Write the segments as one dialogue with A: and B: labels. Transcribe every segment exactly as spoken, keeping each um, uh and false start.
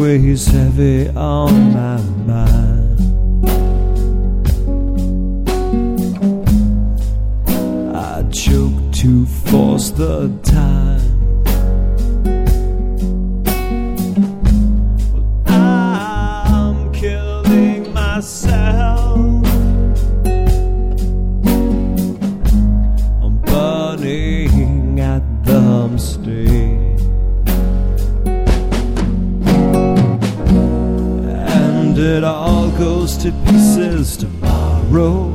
A: always heavy on my mind. I choke to force the time. I'm killing myself. I'm burning at the mistake. And it all goes to pieces tomorrow.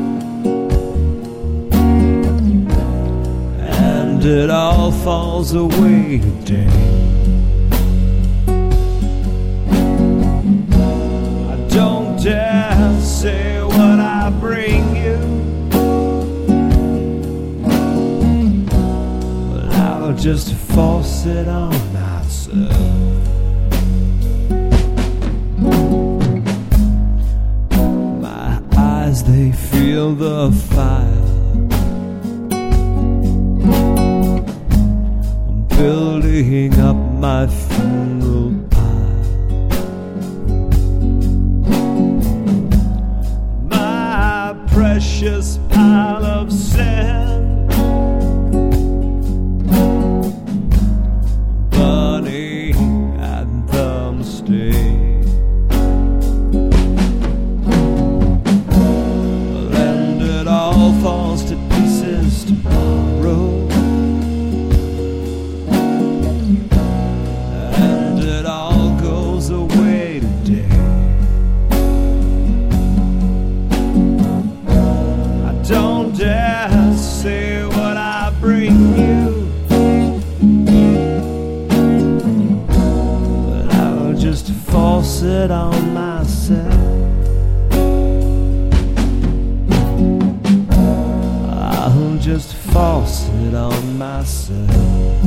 A: And it all falls away today. I don't dare say what I bring you, but I'll just force it on myself. My eyes, they feel the fire. Building up my funeral pile. My precious pile of sin, burning at the mistake. And it all falls to pieces tomorrow. Don't dare say what I bring you, but I'll just force it on myself. I'll just force it on myself.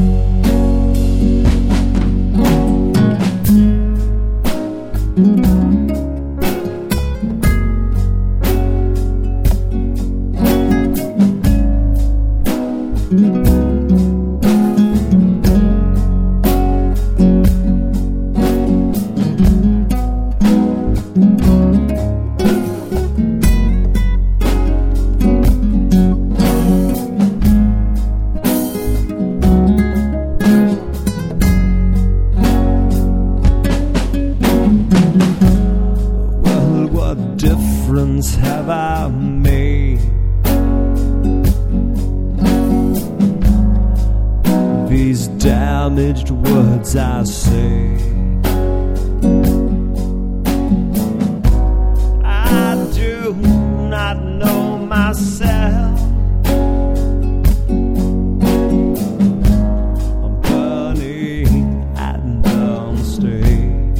A: Well, what difference have I made? These damaged words I say, I do not know myself. I'm burning at the mistake.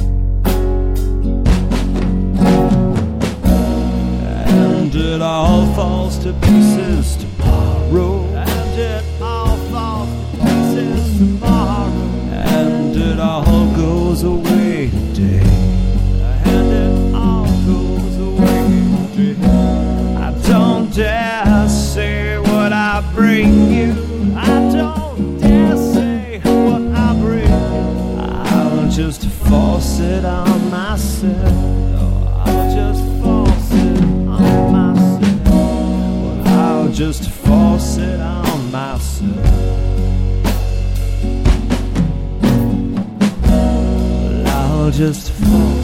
A: And it all falls to pieces tomorrow. And it all falls to pieces tomorrow. And it all goes away today. And it all goes away today. I don't dare say what I bring you. I don't dare say what I bring you. I'll just force it on myself. Oh, I'll just force it on myself. Well, I'll just force it on myself. I'll just fall.